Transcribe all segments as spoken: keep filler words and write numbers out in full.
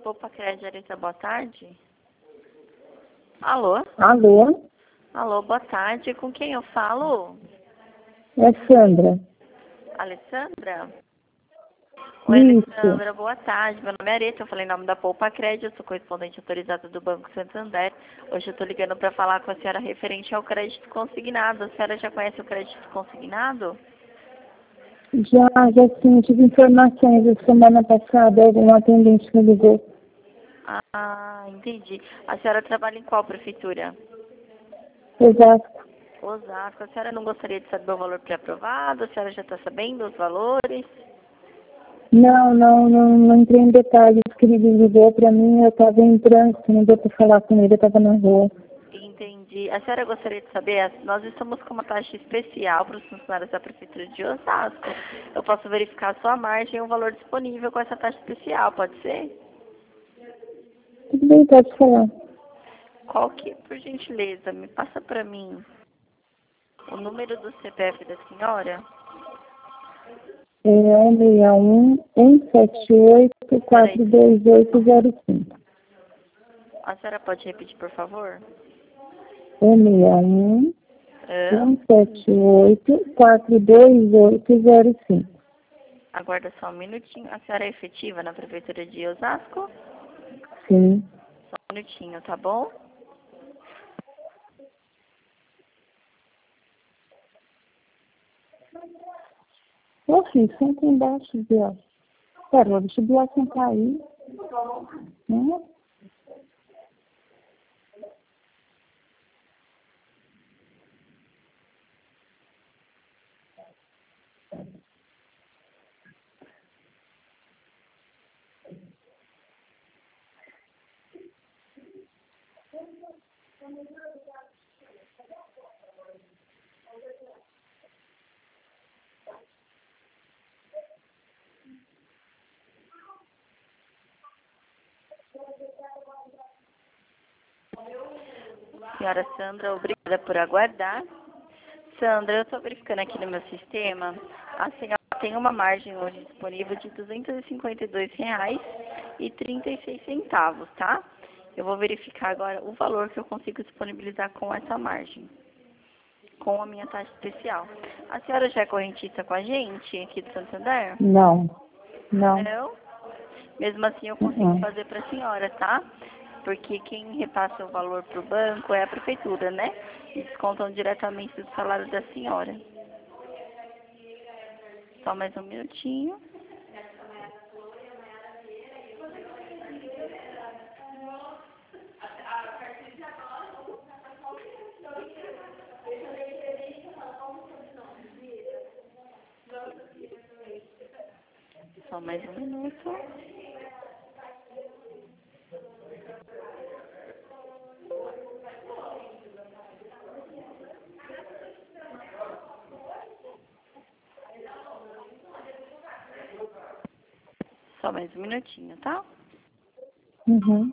Poupa Crédito, boa tarde. Alô? Alô? Alô, boa tarde. Com quem eu falo? É Sandra. Alessandra? Oi, Isso. Alessandra, boa tarde. Meu nome é Areta, eu falei em nome da Poupa Crédito, eu sou correspondente autorizada do Banco Santander. Hoje eu estou ligando para falar com a senhora referente ao crédito consignado. A senhora já conhece o crédito consignado? Já, já sim, tive informações. A semana passada, algum atendente me ligou. Ah, entendi. A senhora trabalha em qual prefeitura? Exato. Osasco. A senhora não gostaria de saber o valor pré-aprovado? A senhora já está sabendo os valores? Não, não, não, não entrei em detalhes que ele ligou para mim. Eu estava em trânsito, não deu para falar com ele, eu estava na rua. Entendi. A senhora gostaria de saber, nós estamos com uma taxa especial para os funcionários da Prefeitura de Osasco. Eu posso verificar a sua margem e o valor disponível com essa taxa especial, pode ser? Tudo bem, pode falar. Qual que, por gentileza, me passa para mim o número do C P F da senhora? É um seis um, um sete oito, quatro dois oito zero cinco. A senhora pode repetir, por favor? um seis um, Ah, um sete oito, quatro dois oito zero cinco. aguarda só um minutinho. A senhora é efetiva na Prefeitura de Osasco? Sim. Só um minutinho, tá bom? Ô, filho, senta embaixo, Biel. Pera, deixa o Biel sentar aí. Né? Senhora Sandra, obrigada por aguardar. Sandra, eu estou verificando aqui no meu sistema. A senhora tem uma margem hoje disponível de duzentos e cinquenta e dois reais e trinta e seis centavos, tá? Eu vou verificar agora o valor que eu consigo disponibilizar com essa margem, com a minha taxa especial. A senhora já é correntista com a gente aqui do Santander? Não, não. Não? Mesmo assim eu consigo Uhum. fazer para a senhora, tá? Porque quem repassa o valor para o banco é a prefeitura, né? E descontam diretamente do salário da senhora. Só mais um minutinho. Só mais um minuto. Só mais um minutinho, tá? Uhum.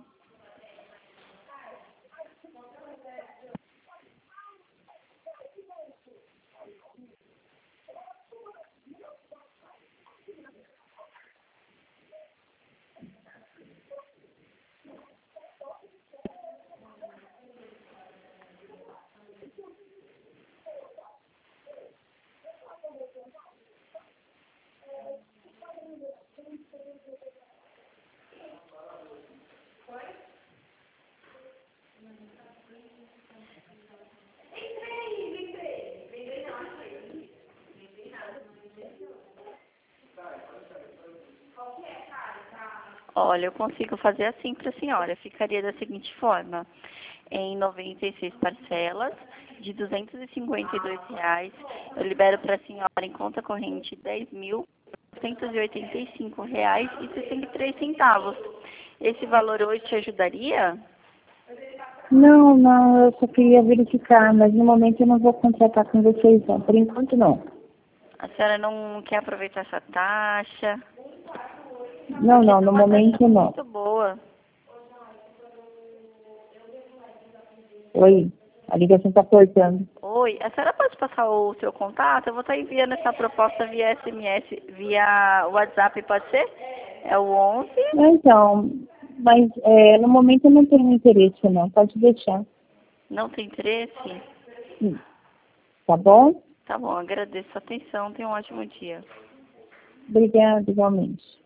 Olha, eu consigo fazer assim para a senhora. Ficaria da seguinte forma. Em noventa e seis parcelas de duzentos e cinquenta e dois reais, eu libero para a senhora em conta corrente dez mil novecentos e oitenta e cinco reais e sessenta e três centavos. Esse valor hoje te ajudaria? Não, não, eu só queria verificar, mas no momento eu não vou contratar com vocês, não. Por enquanto, não. A senhora não quer aproveitar essa taxa? Não, Porque não, essa é no uma taxa momento, não. muito boa. Oi, a ligação está cortando. Oi, a senhora pode passar o seu contato? Eu vou estar enviando essa proposta via S M S, via WhatsApp, pode ser? É o onze. Então, mas é, no momento eu não tenho interesse não, pode deixar. Não tem interesse? Sim. Tá bom? Tá bom, agradeço a atenção. Tenha um ótimo dia. Obrigada, igualmente.